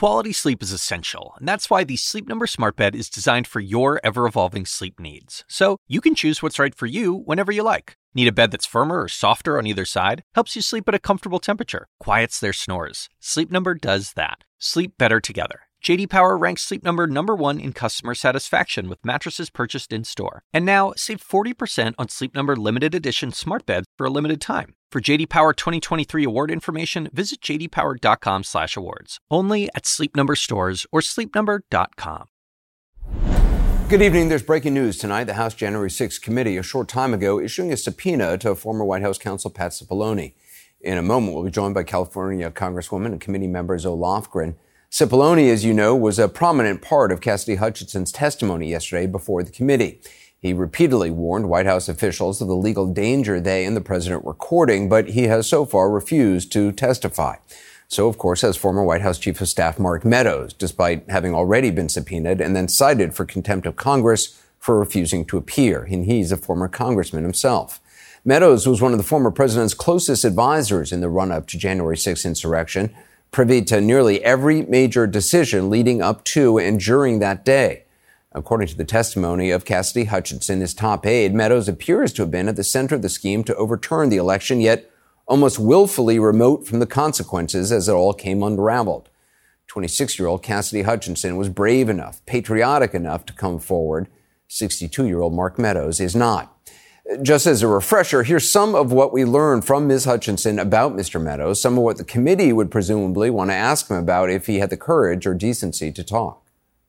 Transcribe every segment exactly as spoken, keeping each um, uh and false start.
Quality sleep is essential, and that's why the Sleep Number Smart Bed is designed for your ever-evolving sleep needs. So you can choose what's right for you whenever you like. Need a bed that's firmer or softer on either side? Helps you sleep at a comfortable temperature. Quiets their snores. Sleep Number does that. Sleep better together. J D Power ranks Sleep Number number one in customer satisfaction with mattresses purchased in-store. And now, save forty percent on Sleep Number limited edition smart beds for a limited time. For J D Power twenty twenty-three award information, visit j d power dot com slash awards. Only at Sleep Number stores or sleep number dot com. Good evening. There's breaking news tonight. The House January sixth committee a short time ago issuing a subpoena to former White House counsel Pat Cipollone. In a moment, we'll be joined by California Congresswoman and committee member Zoe Lofgren. Cipollone, as you know, was a prominent part of Cassidy Hutchinson's testimony yesterday before the committee. He repeatedly warned White House officials of the legal danger they and the president were courting, but he has so far refused to testify. So, of course, has former White House Chief of Staff Mark Meadows, despite having already been subpoenaed and then cited for contempt of Congress for refusing to appear. And he's a former congressman himself. Meadows was one of the former president's closest advisors in the run-up to January sixth insurrection, privy to nearly every major decision leading up to and during that day. According to the testimony of Cassidy Hutchinson, his top aide, Meadows appears to have been at the center of the scheme to overturn the election, yet almost willfully remote from the consequences as it all came unraveled. twenty-six-year-old Cassidy Hutchinson was brave enough, patriotic enough to come forward. sixty-two-year-old Mark Meadows is not. Just as a refresher, here's some of what we learned from Miz Hutchinson about Mister Meadows, some of what the committee would presumably want to ask him about if he had the courage or decency to talk.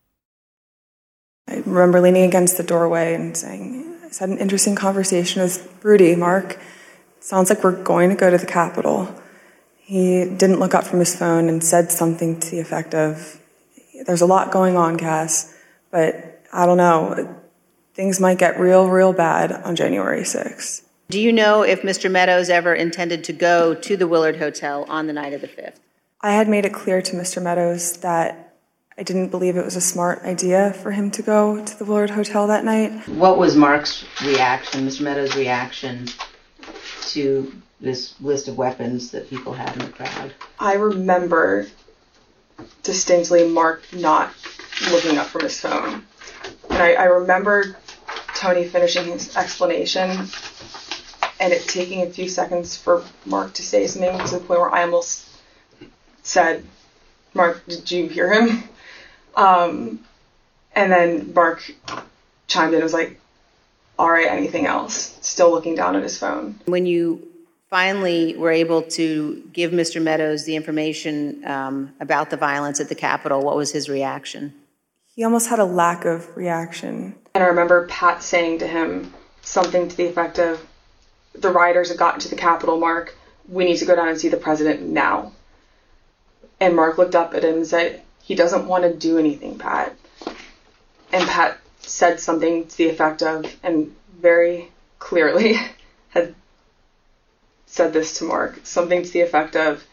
I remember leaning against the doorway and saying, I had an interesting conversation with Rudy, Mark. Sounds like we're going to go to the Capitol. He didn't look up from his phone and said something to the effect of, there's a lot going on, Cass, but I don't know. Things might get real, real bad on January sixth. Do you know if Mister Meadows ever intended to go to the Willard Hotel on the night of the fifth? I had made it clear to Mister Meadows that I didn't believe it was a smart idea for him to go to the Willard Hotel that night. What was Mark's reaction, Mister Meadows' reaction to this list of weapons that people had in the crowd? I remember distinctly Mark not looking up from his phone. And I, I remember Tony finishing his explanation and it taking a few seconds for Mark to say something to the point where I almost said, Mark, did you hear him? Um, and then Mark chimed in and was like, all right, anything else? Still looking down at his phone. When you finally were able to give Mister Meadows the information um, about the violence at the Capitol, what was his reaction? He almost had a lack of reaction. And I remember Pat saying to him something to the effect of, the rioters have gotten to the Capitol, Mark. We need to go down and see the president now. And Mark looked up at him and said, he doesn't want to do anything, Pat. And Pat said something to the effect of, and very clearly had said this to Mark, something to the effect of,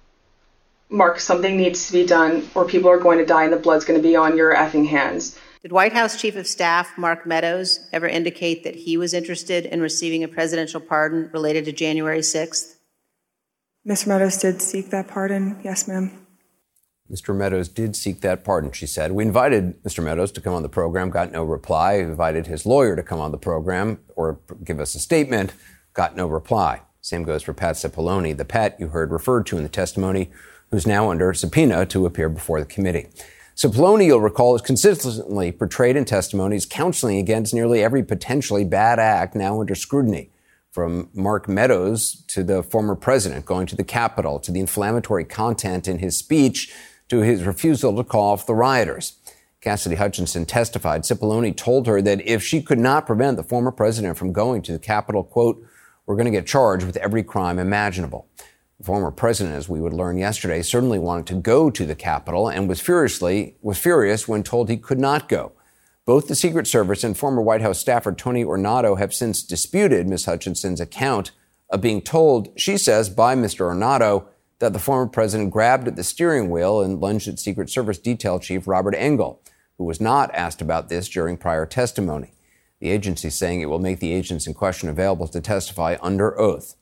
Mark, something needs to be done or people are going to die and the blood's going to be on your effing hands. Did White House Chief of Staff Mark Meadows ever indicate that he was interested in receiving a presidential pardon related to January sixth? Mister Meadows did seek that pardon. Yes, ma'am. Mister Meadows did seek that pardon, she said. We invited Mister Meadows to come on the program, got no reply. We invited his lawyer to come on the program or give us a statement, got no reply. Same goes for Pat Cipollone, the Pat you heard referred to in the testimony, who's now under subpoena to appear before the committee. Cipollone, you'll recall, is consistently portrayed in testimonies counseling against nearly every potentially bad act now under scrutiny, from Mark Meadows to the former president going to the Capitol, to the inflammatory content in his speech, to his refusal to call off the rioters. Cassidy Hutchinson testified Cipollone told her that if she could not prevent the former president from going to the Capitol, quote, we're going to get charged with every crime imaginable. The former president, as we would learn yesterday, certainly wanted to go to the Capitol and was furiously was furious when told he could not go. Both the Secret Service and former White House staffer Tony Ornato have since disputed Miz Hutchinson's account of being told, she says, by Mister Ornato, that the former president grabbed at the steering wheel and lunged at Secret Service Detail Chief Robert Engel, who was not asked about this during prior testimony. The agency saying it will make the agents in question available to testify under oath.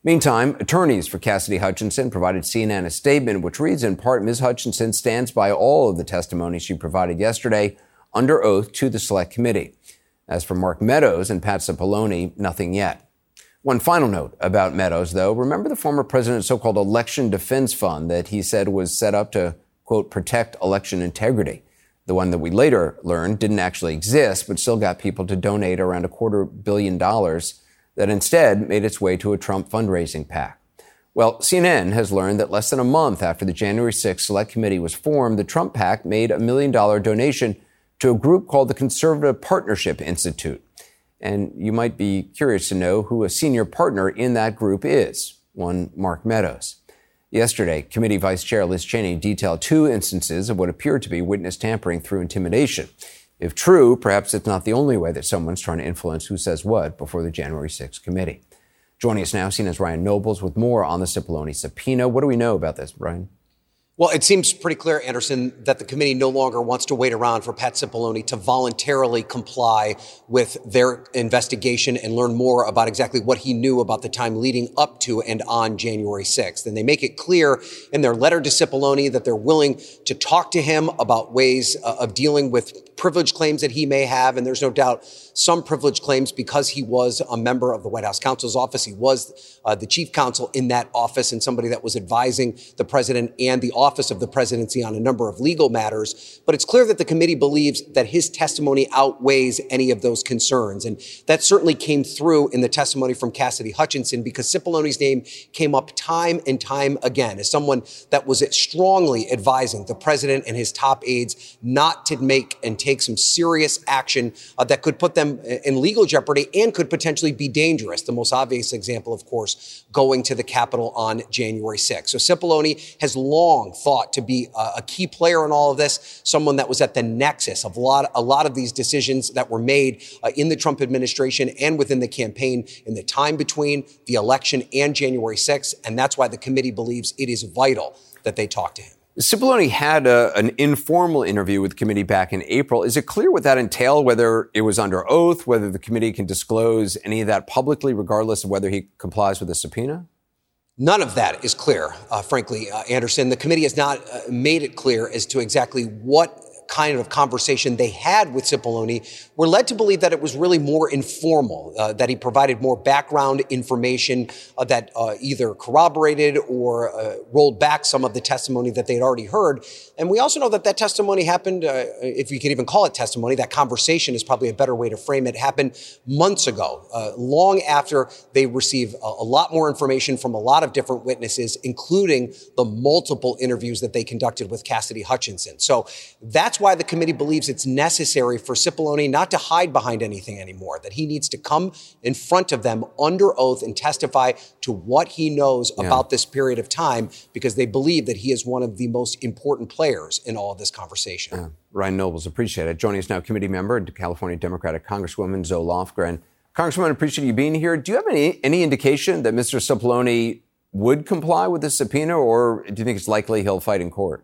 Meantime, attorneys for Cassidy Hutchinson provided C N N a statement which reads in part, Miz Hutchinson stands by all of the testimony she provided yesterday under oath to the Select Committee. As for Mark Meadows and Pat Cipollone, nothing yet. One final note about Meadows, though. Remember the former president's so-called election defense fund that he said was set up to, quote, protect election integrity? The one that we later learned didn't actually exist, but still got people to donate around a quarter billion dollars that instead made its way to a Trump fundraising PAC. Well, C N N has learned that less than a month after the January sixth Select Committee was formed, the Trump PAC made a million dollar donation to a group called the Conservative Partnership Institute. And you might be curious to know who a senior partner in that group is, one Mark Meadows. Yesterday, committee Vice Chair Liz Cheney detailed two instances of what appeared to be witness tampering through intimidation. If true, perhaps it's not the only way that someone's trying to influence who says what before the January sixth committee. Joining us now, C N N's Ryan Nobles with more on the Cipollone subpoena. What do we know about this, Ryan? Well, it seems pretty clear, Anderson, that the committee no longer wants to wait around for Pat Cipollone to voluntarily comply with their investigation and learn more about exactly what he knew about the time leading up to and on January sixth. And they make it clear in their letter to Cipollone that they're willing to talk to him about ways uh, of dealing with privilege claims that he may have. And there's no doubt some privilege claims because he was a member of the White House counsel's office. He was uh, the chief counsel in that office and somebody that was advising the president and the office of the presidency on a number of legal matters. But it's clear that the committee believes that his testimony outweighs any of those concerns. And that certainly came through in the testimony from Cassidy Hutchinson, because Cipollone's name came up time and time again as someone that was strongly advising the president and his top aides not to make and take some serious action uh, that could put them in legal jeopardy and could potentially be dangerous. The most obvious example, of course, going to the Capitol on January sixth. So Cipollone has long thought to be a, a key player in all of this, someone that was at the nexus of a lot, a lot of these decisions that were made uh, in the Trump administration and within the campaign in the time between the election and January sixth. And that's why the committee believes it is vital that they talk to him. Cipollone had a, an informal interview with the committee back in April. Is it clear what that entailed, whether it was under oath, whether the committee can disclose any of that publicly, regardless of whether he complies with the subpoena? None of that is clear, uh, frankly, uh, Anderson. The committee has not uh, made it clear as to exactly what kind of conversation they had with Cipollone. We're led to believe that it was really more informal, uh, that he provided more background information uh, that uh, either corroborated or uh, rolled back some of the testimony that they'd already heard. And we also know that that testimony happened, uh, if you could even call it testimony, that conversation is probably a better way to frame it, happened months ago, uh, long after they received a, a lot more information from a lot of different witnesses, including the multiple interviews that they conducted with Cassidy Hutchinson. So that's That's why the committee believes it's necessary for Cipollone not to hide behind anything anymore, that he needs to come in front of them under oath and testify to what he knows yeah. about this period of time, because they believe that he is one of the most important players in all of this conversation. Yeah. Ryan Nobles, appreciate it. Joining us now, committee member and California Democratic Congresswoman Zoe Lofgren. Congresswoman, appreciate you being here. Do you have any, any indication that Mister Cipollone would comply with the subpoena, or do you think it's likely he'll fight in court?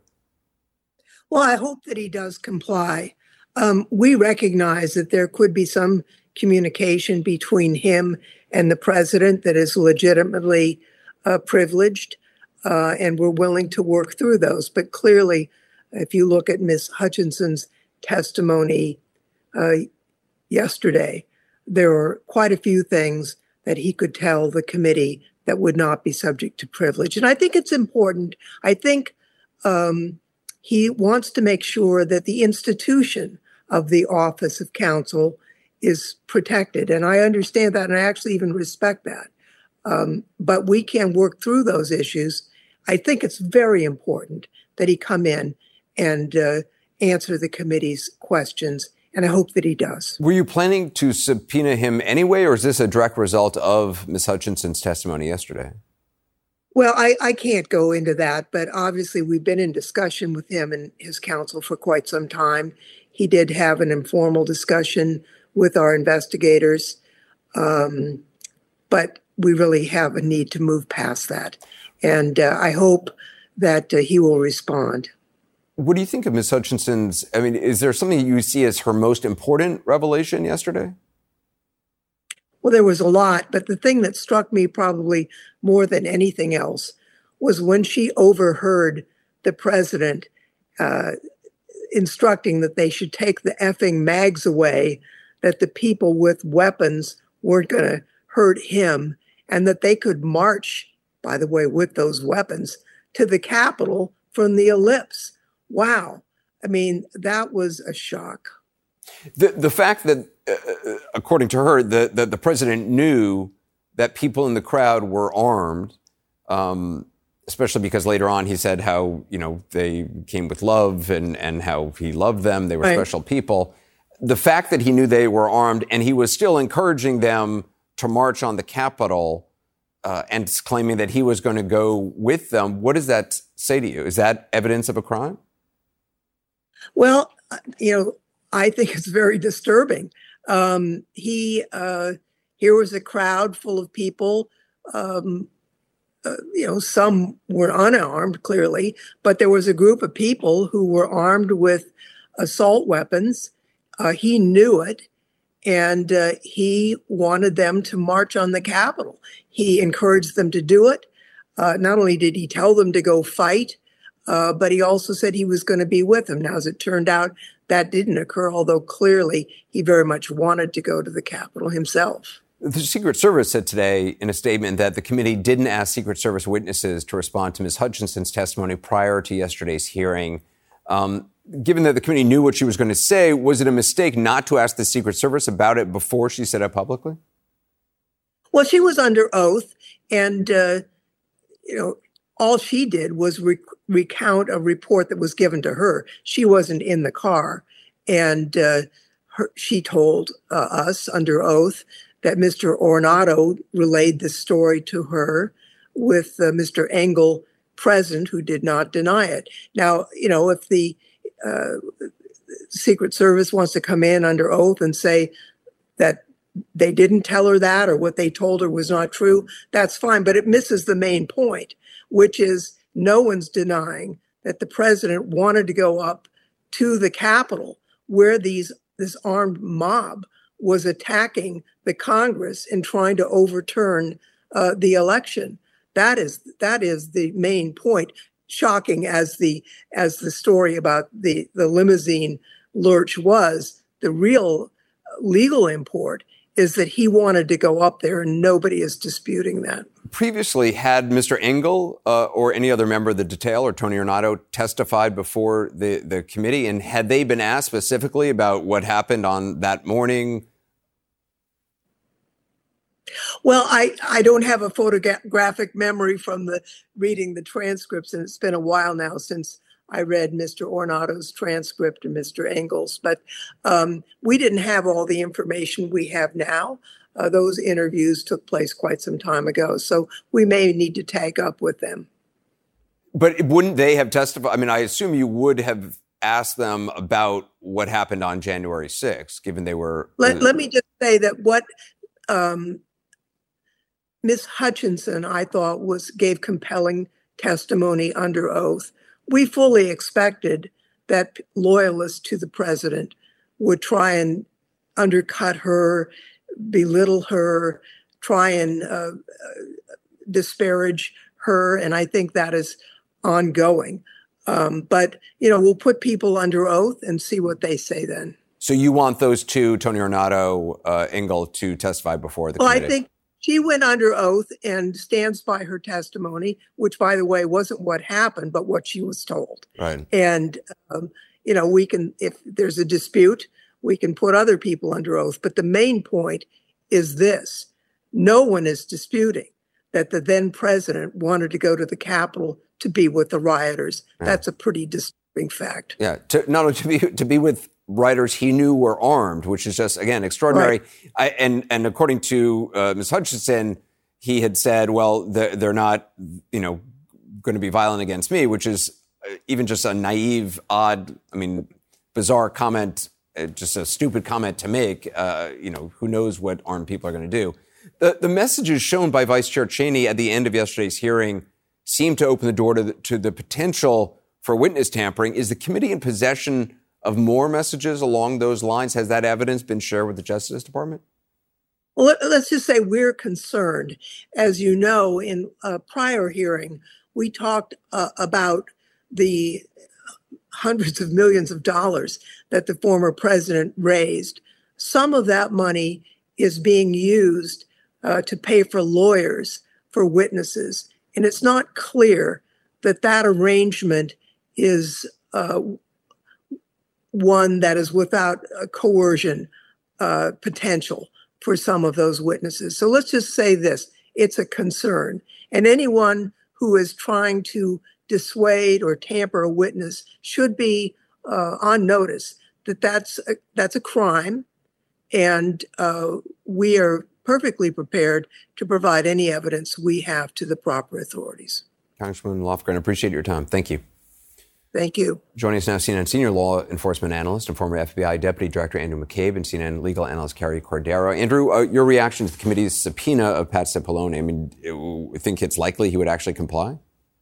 Well, I hope that he does comply. Um, we recognize that there could be some communication between him and the president that is legitimately uh, privileged, uh, and we're willing to work through those. But clearly, if you look at Miz Hutchinson's testimony uh, yesterday, there are quite a few things that he could tell the committee that would not be subject to privilege. And I think it's important. I think um, he wants to make sure that the institution of the office of counsel is protected. And I understand that, and I actually even respect that. Um, but we can work through those issues. I think it's very important that he come in and uh, answer the committee's questions, and I hope that he does. Were you planning to subpoena him anyway, or is this a direct result of Miz Hutchinson's testimony yesterday? Well, I, I can't go into that, but obviously we've been in discussion with him and his counsel for quite some time. He did have an informal discussion with our investigators, um, but we really have a need to move past that. And uh, I hope that uh, he will respond. What do you think of Miz Hutchinson's, I mean, is there something you see as her most important revelation yesterday? Well, there was a lot, but the thing that struck me probably more than anything else was when she overheard the president uh, instructing that they should take the effing mags away, that the people with weapons weren't going to hurt him, and that they could march, by the way, with those weapons to the Capitol from the ellipse. Wow. I mean, that was a shock. The the fact that, uh, according to her, the, the, the president knew that people in the crowd were armed, um, especially because later on he said how, you know, they came with love and, and how he loved them. They were right. special people. The fact that he knew they were armed and he was still encouraging them to march on the Capitol uh, and claiming that he was going to go with them, what does that say to you? Is that evidence of a crime? Well, you know, I think it's very disturbing. Um, he, uh, here was a crowd full of people. Um, uh, you know, some were unarmed, clearly, but there was a group of people who were armed with assault weapons. Uh, he knew it, and uh, he wanted them to march on the Capitol. He encouraged them to do it. Uh, not only did he tell them to go fight, uh, but he also said he was going to be with them. Now, as it turned out, that didn't occur, although clearly he very much wanted to go to the Capitol himself. The Secret Service said today in a statement that the committee didn't ask Secret Service witnesses to respond to Miz Hutchinson's testimony prior to yesterday's hearing. Um, given that the committee knew what she was going to say, was it a mistake not to ask the Secret Service about it before she said it publicly? Well, she was under oath, and, uh, you know, all she did was re- recount a report that was given to her. She wasn't in the car, and uh, her, she told uh, us under oath that Mister Ornato relayed this story to her with uh, Mister Engel present, who did not deny it. Now, you know, if the uh, Secret Service wants to come in under oath and say that they didn't tell her that or what they told her was not true, that's fine. But it misses the main point, which is no one's denying that the president wanted to go up to the Capitol where these this armed mob was attacking the Congress and trying to overturn uh, the election. That is that is the main point. Shocking as the as the story about the, the limousine lurch was, the real legal import is that he wanted to go up there, and nobody is disputing that. Previously, had Mister Engel uh, or any other member of the detail or Tony Ornato testified before the, the committee, and had they been asked specifically about what happened on that morning? Well, I, I don't have a photographic memory from the reading the transcripts, and it's been a while now since I read Mister Ornato's transcript and Mister Engel's, but um, we didn't have all the information we have now. Uh, those interviews took place quite some time ago, so we may need to take up with them. But wouldn't they have testified? I mean, I assume you would have asked them about what happened on January sixth, given they were... Let, let me just say that what um, Miz Hutchinson, I thought, was gave compelling testimony under oath. We fully expected that loyalists to the president would try and undercut her, belittle her, try and uh, disparage her, and I think that is ongoing. Um, but, you know, we'll put people under oath and see what they say then. So you want those two, Tony Ornato, uh, Engel, to testify before the well, committee? I think she went under oath and stands by her testimony, which, by the way, wasn't what happened, but what she was told. Right. And, um, you know, we can, if there's a dispute, we can put other people under oath. But the main point is this. No one is disputing that the then president wanted to go to the Capitol to be with the rioters. Yeah. That's a pretty disturbing fact. Yeah, to, not only to be to be with rioters he knew were armed, which is just, again, extraordinary. Right. I, and and according to uh, Miz Hutchinson, he had said, well, they're, they're not, you know, going to be violent against me, which is even just a naive, odd, I mean, bizarre comment, uh, just a stupid comment to make. Uh, you know, who knows what armed people are going to do. The, the messages shown by Vice Chair Cheney at the end of yesterday's hearing seemed to open the door to the, to the potential for witness tampering. Is the committee in possession of more messages along those lines? Has that evidence been shared with the Justice Department? Well, let- let's just say we're concerned. As you know, in a prior hearing, we talked uh, about the hundreds of millions of dollars that the former president raised. Some of that money is being used uh, to pay for lawyers, for witnesses. And it's not clear that that arrangement is uh, one that is without a coercion uh, potential for some of those witnesses. So let's just say this, it's a concern. And anyone who is trying to dissuade or tamper a witness should be uh, on notice that that's a, that's a crime. And uh, we are perfectly prepared to provide any evidence we have to the proper authorities. Congresswoman Lofgren, appreciate your time. Thank you. Thank you. Joining us now, C N N senior law enforcement analyst and former F B I Deputy Director Andrew McCabe and C N N legal analyst Carrie Cordero. Andrew, uh, your reaction to the committee's subpoena of Pat Cipollone, I mean, you think it's likely he would actually comply?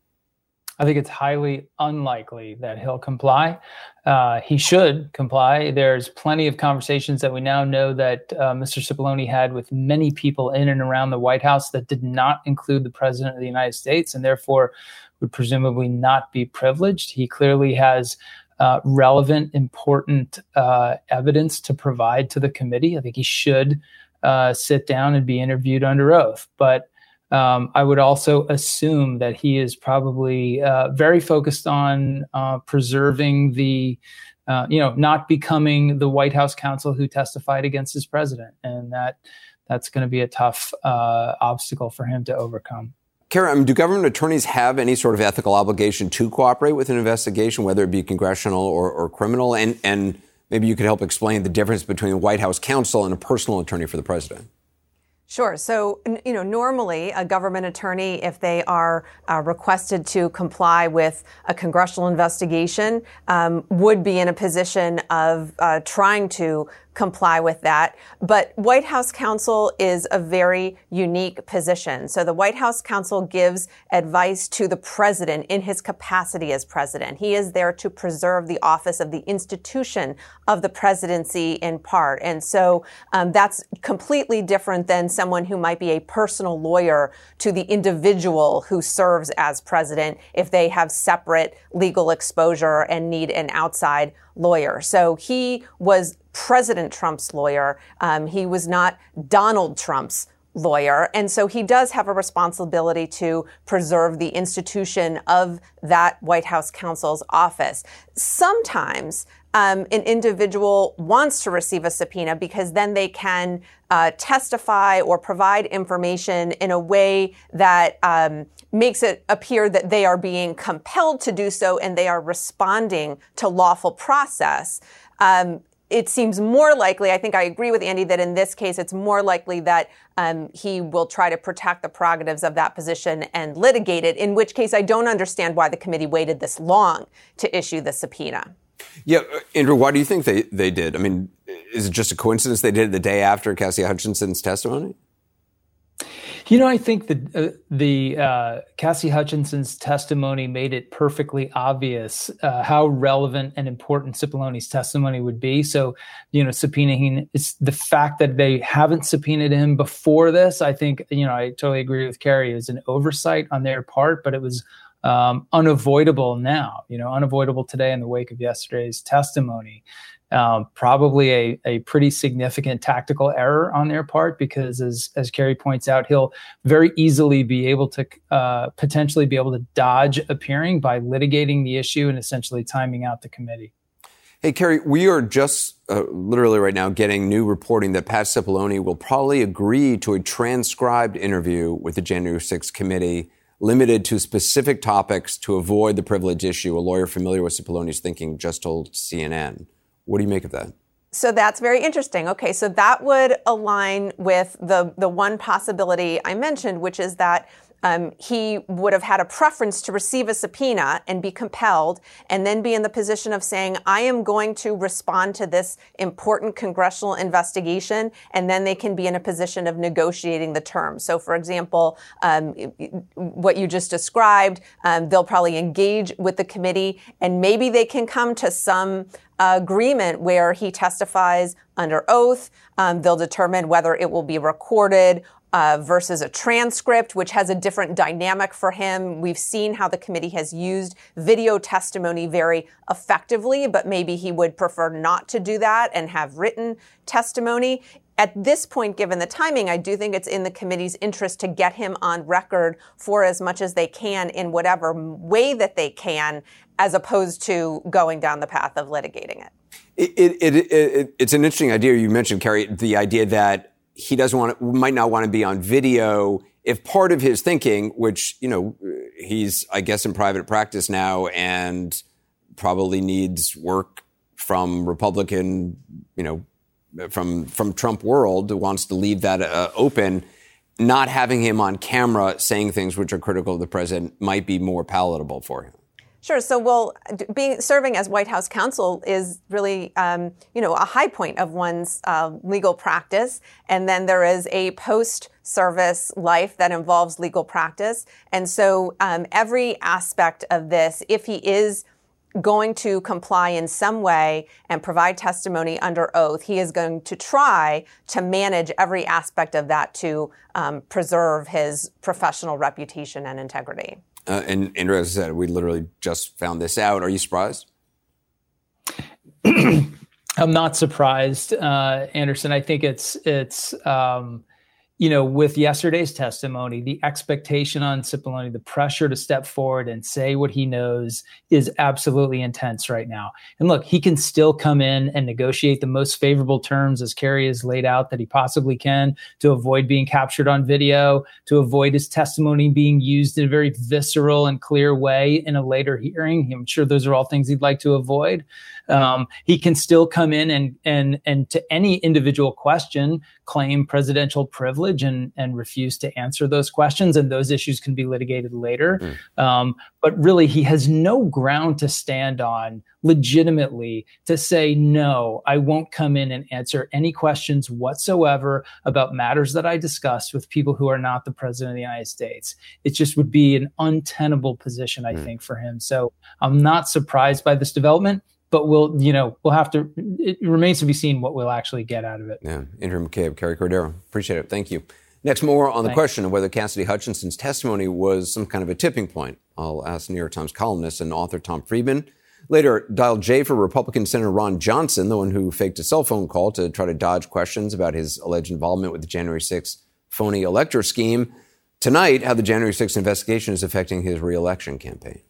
I think it's highly unlikely that he'll comply. Uh, he should comply. There's plenty of conversations that we now know that uh, Mister Cipollone had with many people in and around the White House that did not include the President of the United States and therefore would presumably not be privileged. He clearly has uh, relevant, important uh, evidence to provide to the committee. I think he should uh, sit down and be interviewed under oath. But Um, I would also assume that he is probably uh, very focused on uh, preserving the, uh, you know, not becoming the White House counsel who testified against his president. And that that's going to be a tough uh, obstacle for him to overcome. Kara, I mean, do government attorneys have any sort of ethical obligation to cooperate with an investigation, whether it be congressional or, or criminal? And, and maybe you could help explain the difference between a White House counsel and a personal attorney for the president. Sure. So, you know, normally a government attorney, if they are uh, requested to comply with a congressional investigation, um, would be in a position of uh, trying to comply with that. But White House counsel is a very unique position. So the White House counsel gives advice to the president in his capacity as president. He is there to preserve the office of the institution of the presidency in part. And so um, that's completely different than someone who might be a personal lawyer to the individual who serves as president if they have separate legal exposure and need an outside lawyer. So he was President Trump's lawyer. Um, he was not Donald Trump's lawyer. And so he does have a responsibility to preserve the institution of that White House counsel's office. Sometimes um, an individual wants to receive a subpoena because then they can uh, testify or provide information in a way that um, makes it appear that they are being compelled to do so and they are responding to lawful process. Um, It seems more likely, I think I agree with Andy, that in this case, it's more likely that um, he will try to protect the prerogatives of that position and litigate it, in which case I don't understand why the committee waited this long to issue the subpoena. Yeah, Andrew, why do you think they, they did? I mean, is it just a coincidence they did it the day after Cassie Hutchinson's testimony? You know, I think the uh, the uh, Cassie Hutchinson's testimony made it perfectly obvious uh, how relevant and important Cipollone's testimony would be. So, you know, subpoenaing, it's the fact that they haven't subpoenaed him before this. I think, you know, I totally agree with Carrie. It was an oversight on their part, but it was um, unavoidable now, you know, unavoidable today in the wake of yesterday's testimony. Um, probably a, a pretty significant tactical error on their part, because as, as Carrie points out, he'll very easily be able to uh, potentially be able to dodge appearing by litigating the issue and essentially timing out the committee. Hey, Carrie, we are just uh, literally right now getting new reporting that Pat Cipollone will probably agree to a transcribed interview with the January sixth committee limited to specific topics to avoid the privilege issue. A lawyer familiar with Cipollone's thinking just told C N N. What do you make of that? So that's very interesting. Okay, so that would align with the, the one possibility I mentioned, which is that um, he would have had a preference to receive a subpoena and be compelled and then be in the position of saying, I am going to respond to this important congressional investigation, and then they can be in a position of negotiating the terms. So, for example, um, what you just described, um, they'll probably engage with the committee, and maybe they can come to some agreement where he testifies under oath. Um, they'll determine whether it will be recorded uh, versus a transcript, which has a different dynamic for him. We've seen how the committee has used video testimony very effectively, but maybe he would prefer not to do that and have written testimony. At this point, given the timing, I do think it's in the committee's interest to get him on record for as much as they can in whatever way that they can, as opposed to going down the path of litigating it. It, it, it, it it's an interesting idea you mentioned, Carrie, the idea that he doesn't want to, might not want to be on video if part of his thinking, which, you know, he's, I guess, in private practice now and probably needs work from Republican, you know, from from Trump world, who wants to leave that uh, open, not having him on camera saying things which are critical of the president might be more palatable for him. Sure. So, well, being serving as White House counsel is really, um, you know, a high point of one's uh, legal practice. And then there is a post-service life that involves legal practice. And so um, every aspect of this, if he is going to comply in some way and provide testimony under oath, he is going to try to manage every aspect of that to um, preserve his professional reputation and integrity. Uh, and Andrew, as I said, we literally just found this out. Are you surprised? I'm not surprised, uh, Anderson. I think it's it's um, you know, with yesterday's testimony, the expectation on Cipollone, the pressure to step forward and say what he knows is absolutely intense right now. And look, he can still come in and negotiate the most favorable terms, as Carrie has laid out, that he possibly can, to avoid being captured on video, to avoid his testimony being used in a very visceral and clear way in a later hearing. I'm sure those are all things he'd like to avoid. Um, he can still come in and and and to any individual question claim presidential privilege and and refuse to answer those questions, and those issues can be litigated later. Mm. Um, but really, he has no ground to stand on legitimately to say, no, I won't come in and answer any questions whatsoever about matters that I discussed with people who are not the president of the United States. It just would be an untenable position, I mm. think, for him. So I'm not surprised by this development. But we'll, you know, we'll have to, it remains to be seen what we'll actually get out of it. Yeah. Andrew McCabe, Carrie Cordero. Appreciate it. Thank you. Next, more on the Thanks. question of whether Cassidy Hutchinson's testimony was some kind of a tipping point. I'll ask New York Times columnist and author Tom Friedman. Later, dial J for Republican Senator Ron Johnson, the one who faked a cell phone call to try to dodge questions about his alleged involvement with the January sixth phony elector scheme. Tonight, how the January sixth investigation is affecting his reelection campaign.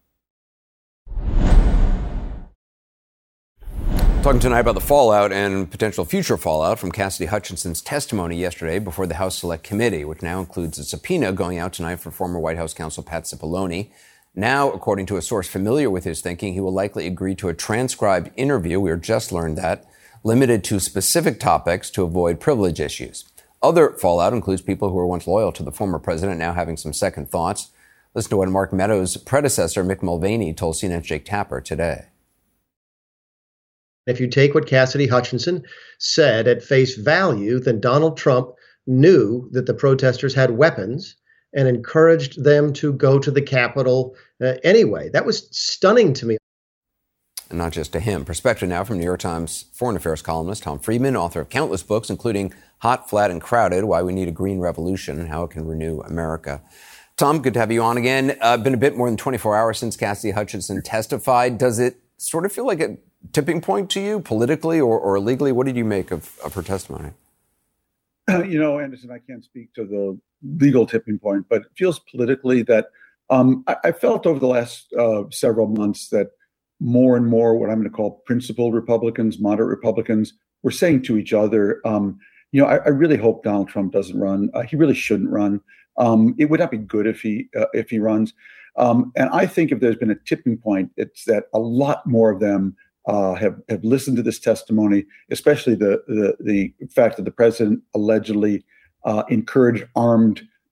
Talking tonight about the fallout and potential future fallout from Cassidy Hutchinson's testimony yesterday before the House Select Committee, which now includes a subpoena going out tonight for former White House counsel Pat Cipollone. Now, according to a source familiar with his thinking, he will likely agree to a transcribed interview, we just learned that, limited to specific topics to avoid privilege issues. Other fallout includes people who were once loyal to the former president now having some second thoughts. Listen to what Mark Meadows' predecessor, Mick Mulvaney, told C N N's Jake Tapper today. If you take what Cassidy Hutchinson said at face value, then Donald Trump knew that the protesters had weapons and encouraged them to go to the Capitol uh, anyway. That was stunning to me. And not just to him. Perspective now from New York Times foreign affairs columnist Tom Friedman, author of countless books, including Hot, Flat, and Crowded, Why We Need a Green Revolution and How It Can Renew America. Tom, good to have you on again. Uh, been a bit more than twenty-four hours since Cassidy Hutchinson testified. Does it sort of feel like a tipping point to you politically or, or legally? What did you make of, of her testimony? Uh, you know, Anderson, I can't speak to the legal tipping point, but it feels politically that um, I, I felt over the last uh, several months that more and more what I'm going to call principled Republicans, moderate Republicans, were saying to each other, um, you know, I, I really hope Donald Trump doesn't run. Uh, he really shouldn't run. Um, it would not be good if he uh, if he runs. Um, and I think if there's been a tipping point, it's that a lot more of them Uh, have have listened to this testimony, especially the the, the fact that the president allegedly uh, encouraged armed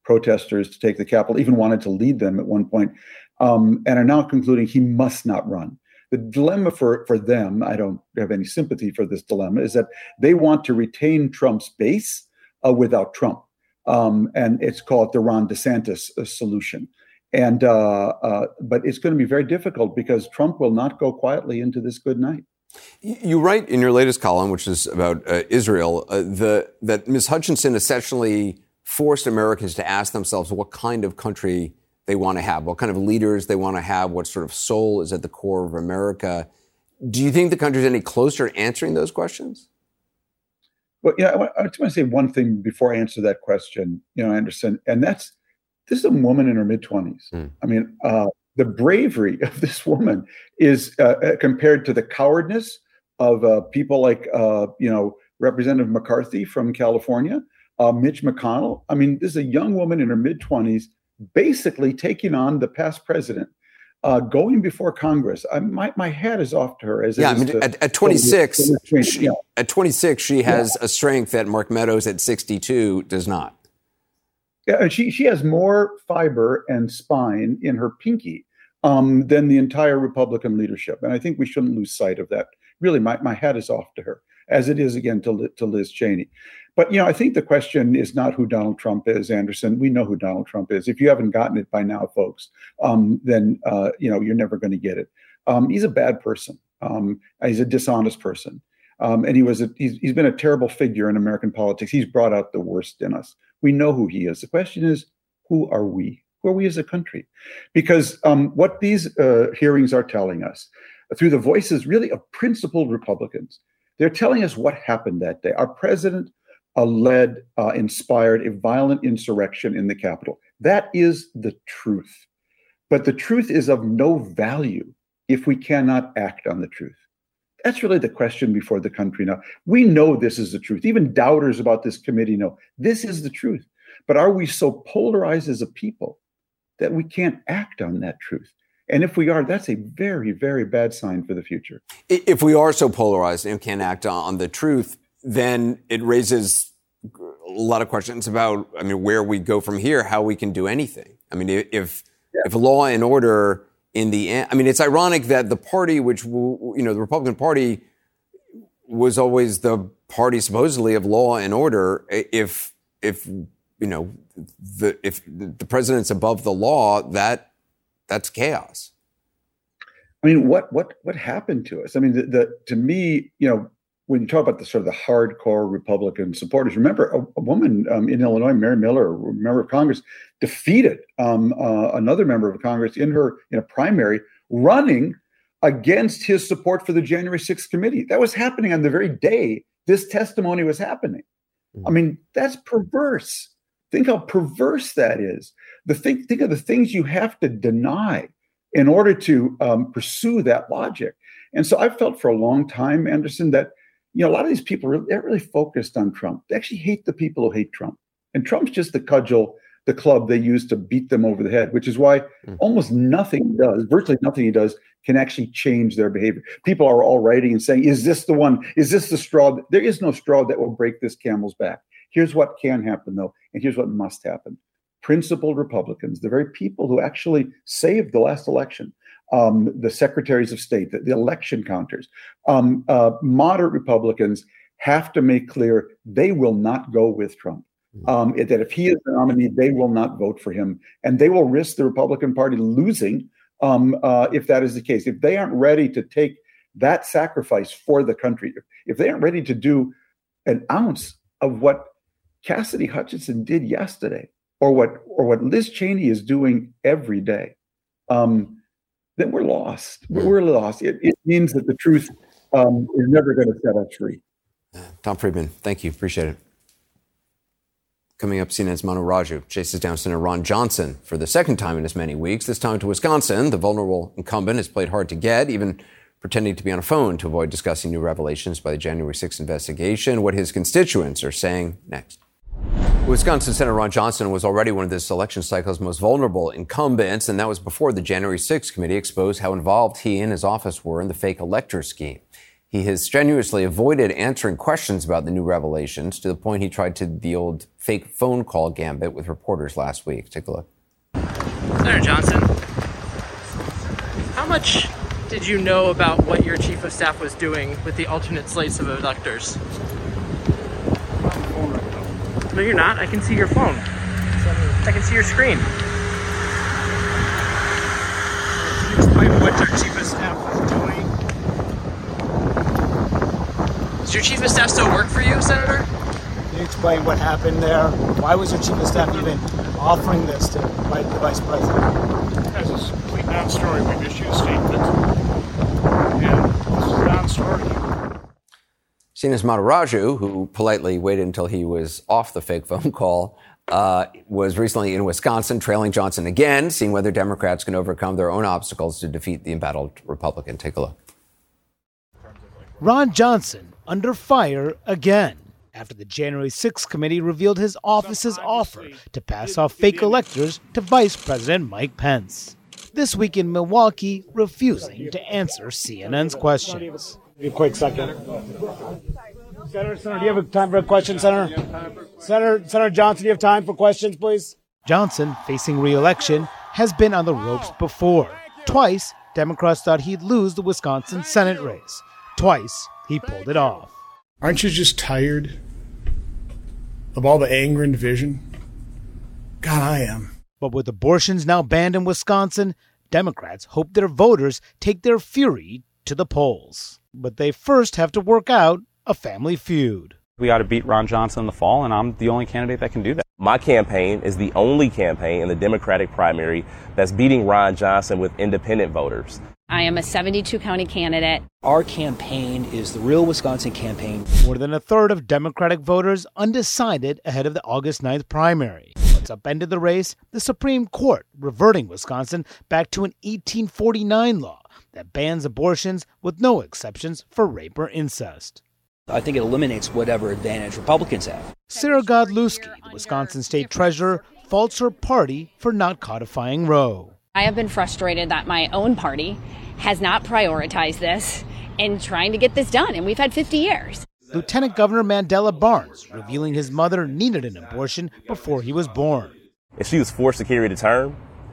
protesters to take the Capitol, even wanted to lead them at one point, um, and are now concluding he must not run. The dilemma for, for them, I don't have any sympathy for this dilemma, is that they want to retain Trump's base uh, without Trump. Um, and it's called the Ron DeSantis uh, solution. And uh, uh, but it's going to be very difficult because Trump will not go quietly into this good night. You write in your latest column, which is about uh, Israel, uh, the, that Miz Hutchinson essentially forced Americans to ask themselves what kind of country they want to have, what kind of leaders they want to have, what sort of soul is at the core of America. Do you think the country's any closer to answering those questions? Well, yeah, I, I just want to say one thing before I answer that question, you know, Anderson, and that's, this is a woman in her mid-twenties. Mm. I mean, uh, the bravery of this woman is uh, compared to the cowardness of uh, people like, uh, you know, Representative McCarthy from California, uh, Mitch McConnell. I mean, this is a young woman in her mid-twenties basically taking on the past president, uh, going before Congress. I, my my hat is off to her. As yeah, it I mean, to, at, at twenty-six, to, she, yeah. at twenty-six, she has yeah. a strength that Mark Meadows at sixty-two does not. Yeah, and she she has more fiber and spine in her pinky um, than the entire Republican leadership, and I think we shouldn't lose sight of that. Really, my my hat is off to her, as it is again to to Liz Cheney. But, you know, I think the question is not who Donald Trump is, Anderson. We know who Donald Trump is. If you haven't gotten it by now, folks, um, then, uh, you know, you're never going to get it. Um, he's a bad person. Um, he's a dishonest person. Um, and he was a, he's, he's been a terrible figure in American politics. He's brought out the worst in us. We know who he is. The question is, who are we? Who are we as a country? Because um, what these uh, hearings are telling us, through the voices really of principled Republicans, they're telling us what happened that day. Our president Uh, led, uh, inspired a violent insurrection in the Capitol. That is the truth. But the truth is of no value if we cannot act on the truth. That's really the question before the country now. We know this is the truth. Even doubters about this committee know this is the truth. But are we so polarized as a people that we can't act on that truth? And if we are, that's a very, very bad sign for the future. If we are so polarized and can't act on the truth, then it raises a lot of questions about, I mean, where we go from here, how we can do anything. I mean, if yeah. if law and order in the end, I mean, it's ironic that the party, which, you know, the Republican Party was always the party supposedly of law and order. If, if, you know, the, if the president's above the law, that, that's chaos. I mean, what, what, what happened to us? I mean, the, the to me, you know, when you talk about the sort of the hardcore Republican supporters, remember a, a woman um, in Illinois, Mary Miller, a member of Congress, defeated um, uh, another member of Congress in her in a primary, running against his support for the January sixth committee. That was happening on the very day this testimony was happening. Mm-hmm. I mean, that's perverse. Think how perverse that is. The thing, think of the things you have to deny in order to um, pursue that logic. And so I felt for a long time, Anderson, that you know, a lot of these people are they're really focused on Trump. They actually hate the people who hate Trump. And Trump's just the cudgel, the club they use to beat them over the head, which is why mm. almost nothing he does, virtually nothing he does, can actually change their behavior. People are all writing and saying, is this the one? Is this the straw? There is no straw that will break this camel's back. Here's what can happen, though, and here's what must happen. Principled Republicans, the very people who actually saved the last election, Um, the secretaries of state, the, the election counters, um, uh, moderate Republicans have to make clear they will not go with Trump. Um, that if he is the nominee, they will not vote for him. And they will risk the Republican Party losing um, uh, if that is the case. If they aren't ready to take that sacrifice for the country, if they aren't ready to do an ounce of what Cassidy Hutchinson did yesterday, or what or what Liz Cheney is doing every day, um, then we're lost. We're lost. It, it means that the truth um, is never going to set us free. Tom Friedman, thank you. Appreciate it. Coming up, C N N's Manu Raju chases down Senator Ron Johnson for the second time in as many weeks, this time to Wisconsin. The vulnerable incumbent has played hard to get, even pretending to be on a phone to avoid discussing new revelations by the January sixth investigation. What his constituents are saying next. Wisconsin Senator Ron Johnson was already one of this election cycle's most vulnerable incumbents, and that was before the January sixth committee exposed how involved he and his office were in the fake elector scheme. He has strenuously avoided answering questions about the new revelations to the point he tried to the old fake phone call gambit with reporters last week. Take a look. Senator Johnson, how much did you know about what your chief of staff was doing with the alternate slates of electors? No, you're not. I can see your phone. I can see your screen. Can you explain what your chief of staff was doing? Does your chief of staff still work for you, Senator? Can you explain what happened there? Why was your chief of staff even offering this to the vice president? As a complete non-story, we've issued a statement, and this is a non-story. Sines Mataraju, who politely waited until he was off the fake phone call, uh, was recently in Wisconsin, trailing Johnson again, seeing whether Democrats can overcome their own obstacles to defeat the embattled Republican. Take a look. Ron Johnson under fire again after the January sixth committee revealed his office's offer to pass off fake electors to Vice President Mike Pence. This week in Milwaukee, refusing to answer C N N's questions. A quick second. Senator, Senator, do you have time for a question, Senator? Senator, Senator Johnson, do you have time for questions, please? Johnson, facing re-election, has been on the ropes before. Twice, Democrats thought he'd lose the Wisconsin Senate race. Twice, he pulled it off. Aren't you just tired of all the anger and division? God, I am. But with abortions now banned in Wisconsin, Democrats hope their voters take their fury to the polls. But they first have to work out a family feud. We ought to beat Ron Johnson in the fall, and I'm the only candidate that can do that. My campaign is the only campaign in the Democratic primary that's beating Ron Johnson with independent voters. I am a seventy-two county candidate. Our campaign is the real Wisconsin campaign. More than a third of Democratic voters undecided ahead of the August ninth primary. What's upended the race? The Supreme Court reverting Wisconsin back to an eighteen forty-nine law that bans abortions with no exceptions for rape or incest. I think it eliminates whatever advantage Republicans have. Sarah Godlewski, the Wisconsin state treasurer, faults her party for not codifying Roe. I have been frustrated that my own party has not prioritized this in trying to get this done, and we've had fifty years. Lieutenant Governor Mandela Barnes revealing his mother needed an abortion before he was born. If she was forced to carry the term,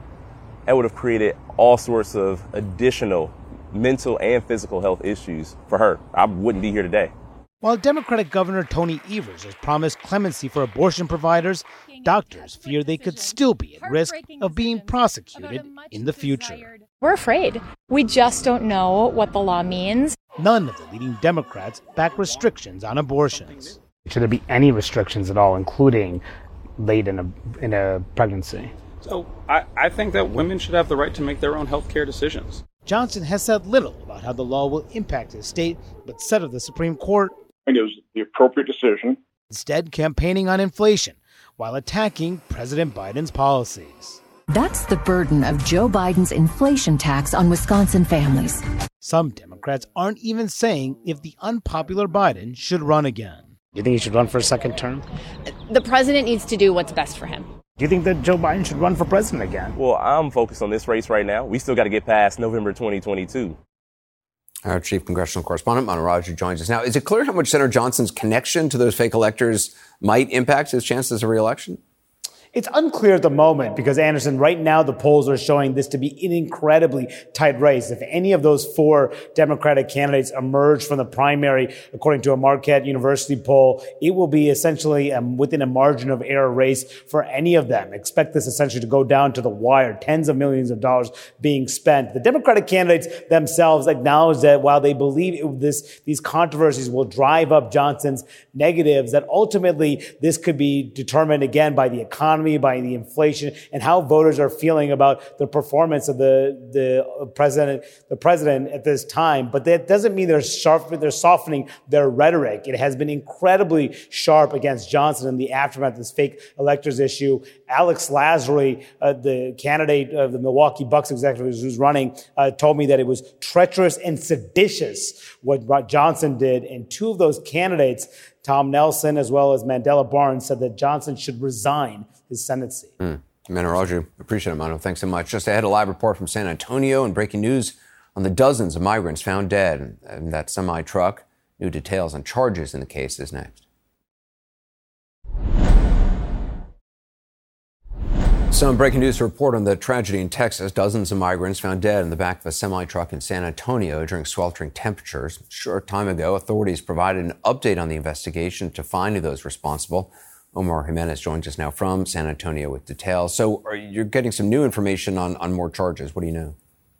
that would have created all sorts of additional mental and physical health issues for her. I wouldn't be here today. While Democratic Governor Tony Evers has promised clemency for abortion providers, doctors fear they could still be at risk of being prosecuted in the future. We're afraid. We just don't know what the law means. None of the leading Democrats back restrictions on abortions. Should there be any restrictions at all, including late in a, in a pregnancy? So I, I think that women should have the right to make their own health care decisions. Johnson has said little about how the law will impact his state, but said of the Supreme Court, I think it was the appropriate decision. Instead, campaigning on inflation while attacking President Biden's policies. That's the burden of Joe Biden's inflation tax on Wisconsin families. Some Democrats aren't even saying if the unpopular Biden should run again. Do you think he should run for a second term? The president needs to do what's best for him. Do you think that Joe Biden should run for president again? Well, I'm focused on this race right now. We still got to get past November twenty twenty-two. Our chief congressional correspondent, Mataraju, joins us now. Is it clear how much Senator Johnson's connection to those fake electors might impact his chances of re-election? It's unclear at the moment because, Anderson, right now the polls are showing this to be an incredibly tight race. If any of those four Democratic candidates emerge from the primary, according to a Marquette University poll, it will be essentially um, within a margin of error race for any of them. Expect this essentially to go down to the wire, tens of millions of dollars being spent. The Democratic candidates themselves acknowledge that while they believe it, this, these controversies will drive up Johnson's negatives, that ultimately this could be determined again by the economy, by the inflation, and how voters are feeling about the performance of the the president, the president at this time. But that doesn't mean they're sharp, they're softening their rhetoric. It has been incredibly sharp against Johnson in the aftermath of this fake electors issue. Alex Lasry, uh, the candidate of the Milwaukee Bucks executive who's running, uh, told me that it was treacherous and seditious what Johnson did. And two of those candidates, Tom Nelson as well as Mandela Barnes, said that Johnson should resign his Senate seat. Mm. Mataraju, appreciate it, Mano. Thanks so much. Just ahead, a live report from San Antonio and breaking news on the dozens of migrants found dead in that semi-truck. New details on charges in the case is next. Some breaking news to report on the tragedy in Texas. Dozens of migrants found dead in the back of a semi-truck in San Antonio during sweltering temperatures. A short time ago, authorities provided an update on the investigation to find those responsible. Omar Jimenez joins us now from San Antonio with details. So are you getting some new information on, on more charges? What do you know?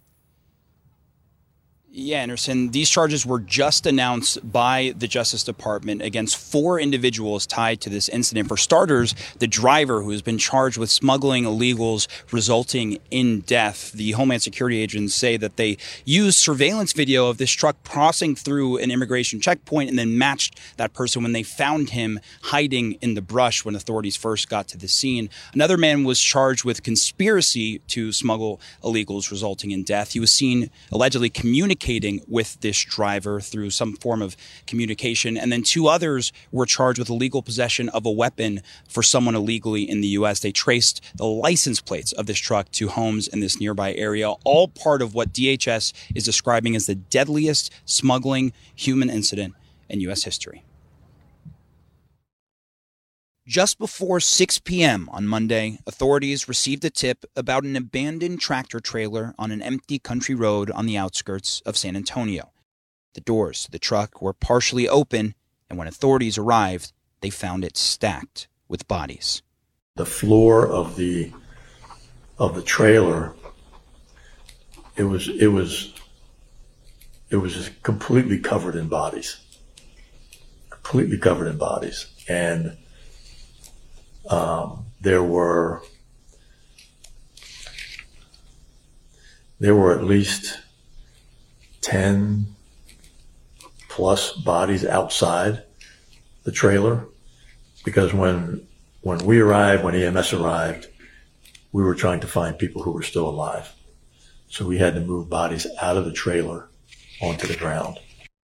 Yeah, Anderson, these charges were just announced by the Justice Department against four individuals tied to this incident. For starters, the driver who has been charged with smuggling illegals resulting in death. The Homeland Security agents say that they used surveillance video of this truck crossing through an immigration checkpoint and then matched that person when they found him hiding in the brush when authorities first got to the scene. Another man was charged with conspiracy to smuggle illegals resulting in death. He was seen allegedly communicating with this driver through some form of communication. And then two others were charged with illegal possession of a weapon for someone illegally in the U S. They traced the license plates of this truck to homes in this nearby area, all part of what D H S is describing as the deadliest smuggling human incident in U S history. Just before six p.m. on Monday, authorities received a tip about an abandoned tractor trailer on an empty country road on the outskirts of San Antonio. The doors to the truck were partially open, and when authorities arrived, they found it stacked with bodies. The floor of the of the trailer, it was it was it was completely covered in bodies. Completely covered in bodies. And Um, there were there were at least ten plus bodies outside the trailer, because when when we arrived, when E M S arrived, we were trying to find people who were still alive. So we had to move bodies out of the trailer onto the ground.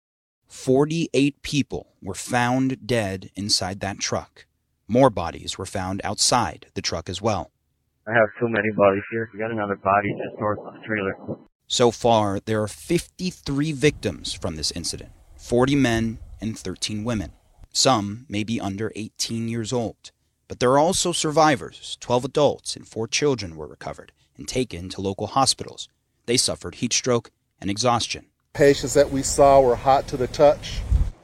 forty-eight people were found dead inside that truck. More bodies were found outside the truck as well. I have so many bodies here. We got another body just north of the trailer. So far, there are fifty-three victims from this incident, forty men and thirteen women. Some may be under eighteen years old. But there are also survivors. twelve adults and four children were recovered and taken to local hospitals. They suffered heat stroke and exhaustion. Patients that we saw were hot to the touch.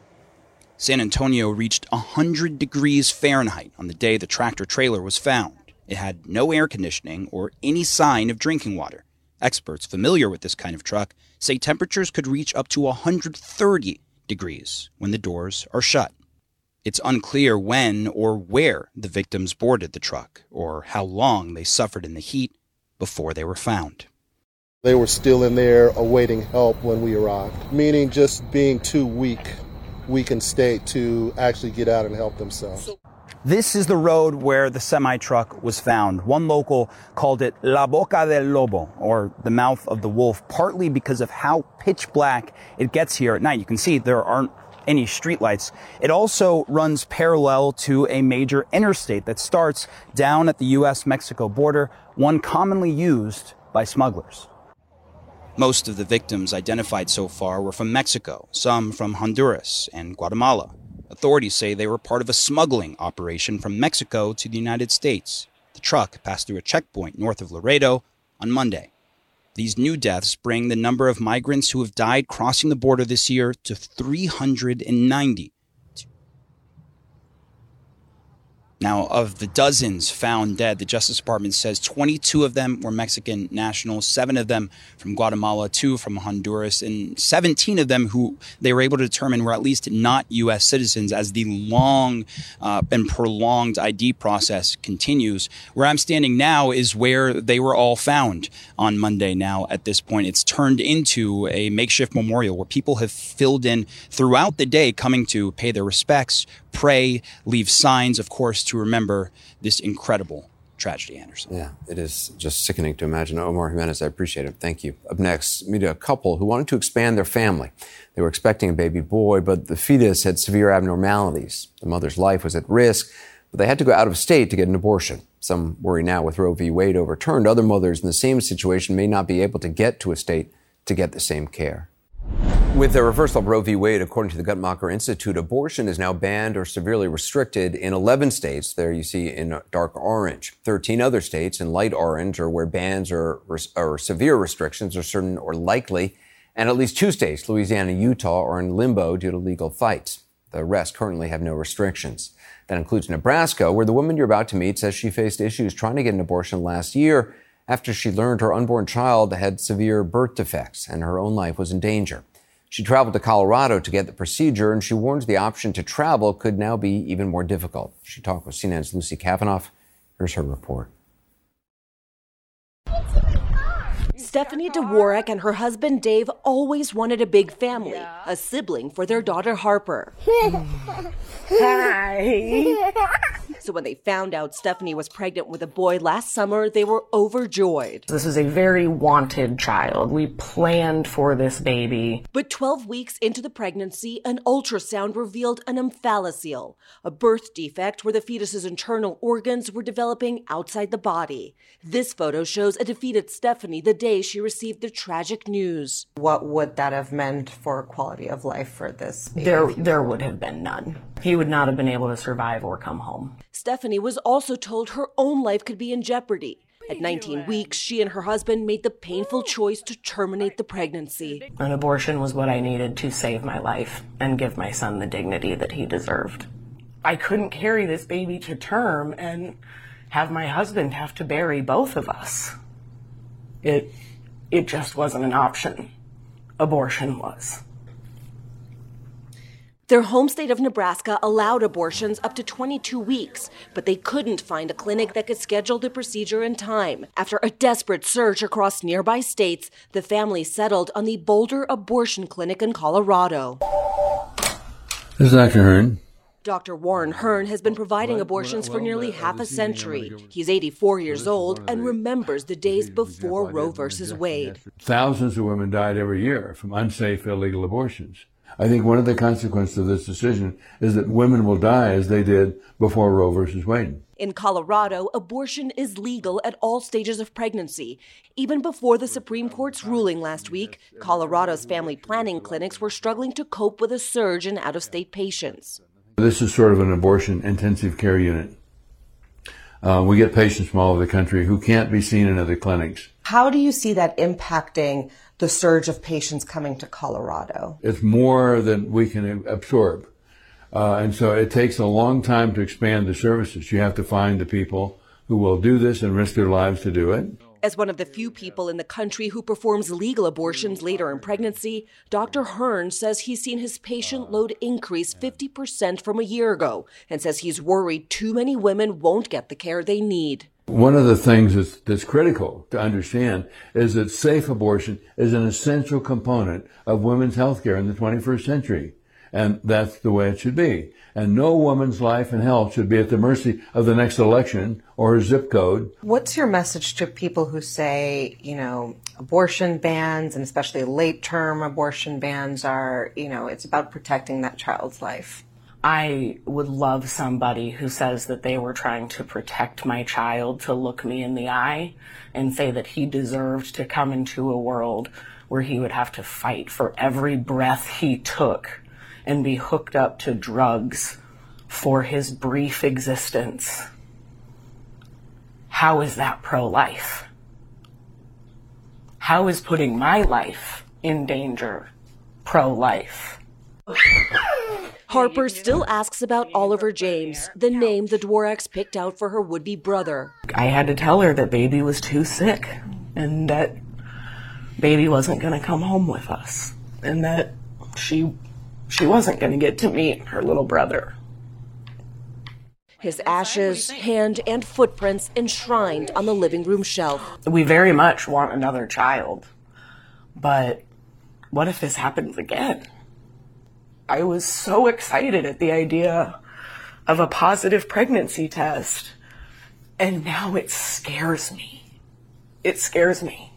San Antonio reached one hundred degrees Fahrenheit on the day the tractor trailer was found. It had no air conditioning or any sign of drinking water. Experts familiar with this kind of truck say temperatures could reach up to one hundred thirty degrees when the doors are shut. It's unclear when or where the victims boarded the truck or how long they suffered in the heat before they were found. They were still in there awaiting help when we arrived, meaning just being too weak. weakened state to actually get out and help themselves. This is the road where the semi-truck was found. One local called it La Boca del Lobo, or the mouth of the wolf, partly because of how pitch black it gets here at night. You can see there aren't any streetlights. It also runs parallel to a major interstate that starts down at the U S Mexico border, one commonly used by smugglers. Most of the victims identified so far were from Mexico, some from Honduras and Guatemala. Authorities say they were part of a smuggling operation from Mexico to the United States. The truck passed through a checkpoint north of Laredo on Monday. These new deaths bring the number of migrants who have died crossing the border this year to three hundred ninety. Now, of the dozens found dead, the Justice Department says twenty-two of them were Mexican nationals, seven of them from Guatemala, two from Honduras, and seventeen of them who they were able to determine were at least not U S citizens as the long uh, and prolonged I D process continues. Where I'm standing now is where they were all found on Monday. Now, at this point, it's turned into a makeshift memorial where people have filled in throughout the day, coming to pay their respects, pray, leave signs, of course, to remember this incredible tragedy, Anderson. Yeah, it is just sickening to imagine. Omar Jimenez, I appreciate it. Thank you. Up next, meet a couple who wanted to expand their family. They were expecting a baby boy, but the fetus had severe abnormalities. The mother's life was at risk, but they had to go out of state to get an abortion. Some worry now with Roe v. Wade overturned, other mothers in the same situation may not be able to get to a state to get the same care. With the reversal of Roe v. Wade, according to the Guttmacher Institute, abortion is now banned or severely restricted in eleven states. There you see in dark orange. thirteen other states in light orange are where bans or, or severe restrictions are certain or likely. And at least two states, Louisiana and Utah, are in limbo due to legal fights. The rest currently have no restrictions. That includes Nebraska, where the woman you're about to meet says she faced issues trying to get an abortion last year after she learned her unborn child had severe birth defects and her own life was in danger. She traveled to Colorado to get the procedure, and she warns the option to travel could now be even more difficult. She talked with C N N's Lucy Kavanaugh. Here's her report. Stephanie Dworak and her husband Dave always wanted a big family, yeah. a sibling for their daughter Harper. Hi. So when they found out Stephanie was pregnant with a boy last summer, they were overjoyed. This is a very wanted child. We planned for this baby. But twelve weeks into the pregnancy, an ultrasound revealed an omphalocele, a birth defect where the fetus's internal organs were developing outside the body. This photo shows a defeated Stephanie the day she received the tragic news. What would that have meant for quality of life for this baby? There, there would have been none. He would not have been able to survive or come home. Stephanie was also told her own life could be in jeopardy. At nineteen weeks, she and her husband made the painful choice to terminate the pregnancy. An abortion was what I needed to save my life and give my son the dignity that he deserved. I couldn't carry this baby to term and have my husband have to bury both of us. It, it just wasn't an option. Abortion was. Their home state of Nebraska allowed abortions up to twenty-two weeks, but they couldn't find a clinic that could schedule the procedure in time. After a desperate search across nearby states, the family settled on the Boulder Abortion Clinic in Colorado. This is Doctor Hearn. Doctor Warren Hearn has been providing abortions for nearly half a century. He's eighty-four years old and remembers the days before Roe versus Wade. Thousands of women died every year from unsafe, illegal abortions. I think one of the consequences of this decision is that women will die as they did before Roe versus Wade. In Colorado, abortion is legal at all stages of pregnancy. Even before the Supreme Court's ruling last week, Colorado's family planning clinics were struggling to cope with a surge in out-of-state patients. This is sort of an abortion intensive care unit. Uh, we get patients from all over the country who can't be seen in other clinics. How do you see that impacting the surge of patients coming to Colorado? It's more than we can absorb. Uh, and so it takes a long time to expand the services. You have to find the people who will do this and risk their lives to do it. As one of the few people in the country who performs legal abortions later in pregnancy, Doctor Hearn says he's seen his patient load increase fifty percent from a year ago and says he's worried too many women won't get the care they need. One of the things that's, that's critical to understand is that safe abortion is an essential component of women's health care in the twenty-first century. And that's the way it should be. And no woman's life and health should be at the mercy of the next election or her zip code. What's your message to people who say, you know, abortion bans, and especially late-term abortion bans are, you know, it's about protecting that child's life? I would love somebody who says that they were trying to protect my child to look me in the eye and say that he deserved to come into a world where he would have to fight for every breath he took and be hooked up to drugs for his brief existence. How is that pro-life? How is putting my life in danger pro-life? Harper still asks about Oliver James, the name the Dworaks picked out for her would-be brother. I had to tell her that baby was too sick and that baby wasn't going to come home with us and that she she wasn't going to get to meet her little brother. His ashes, hand, and footprints enshrined on the living room shelf. We very much want another child, but what if this happens again? I was so excited at the idea of a positive pregnancy test, and now it scares me. It scares me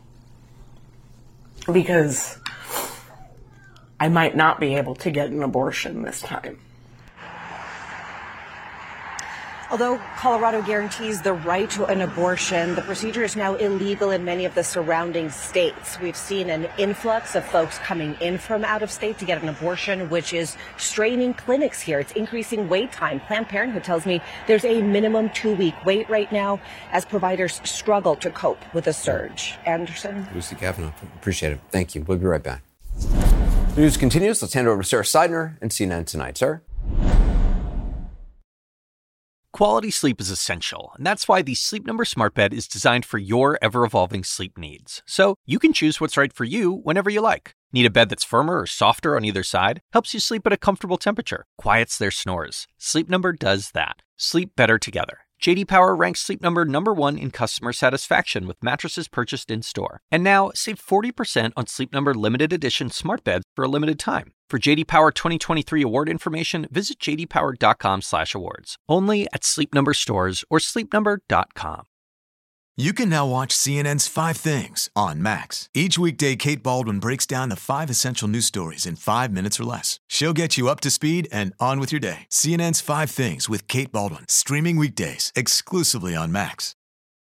because I might not be able to get an abortion this time. Although Colorado guarantees the right to an abortion, the procedure is now illegal in many of the surrounding states. We've seen an influx of folks coming in from out of state to get an abortion, which is straining clinics here. It's increasing wait time. Planned Parenthood tells me there's a minimum two-week wait right now as providers struggle to cope with the surge. Anderson? Lucy Kavanaugh, appreciate it. Thank you. We'll be right back. The news continues. Let's hand it over to Sarah Seidner and C N N Tonight. Sarah? Quality sleep is essential, and that's why the Sleep Number Smart Bed is designed for your ever-evolving sleep needs. So you can choose what's right for you whenever you like. Need a bed that's firmer or softer on either side? Helps you sleep at a comfortable temperature. Quiets their snores. Sleep Number does that. Sleep better together. J D Power ranks Sleep Number number one in customer satisfaction with mattresses purchased in-store. And now, save forty percent on Sleep Number limited edition smart beds for a limited time. For J D Power twenty twenty-three award information, visit j d power dot com slash awards. Only at Sleep Number stores or sleep number dot com. You can now watch C N N's Five Things on Max. Each weekday, Kate Baldwin breaks down the five essential news stories in five minutes or less. She'll get you up to speed and on with your day. C N N's Five Things with Kate Baldwin, streaming weekdays exclusively on Max.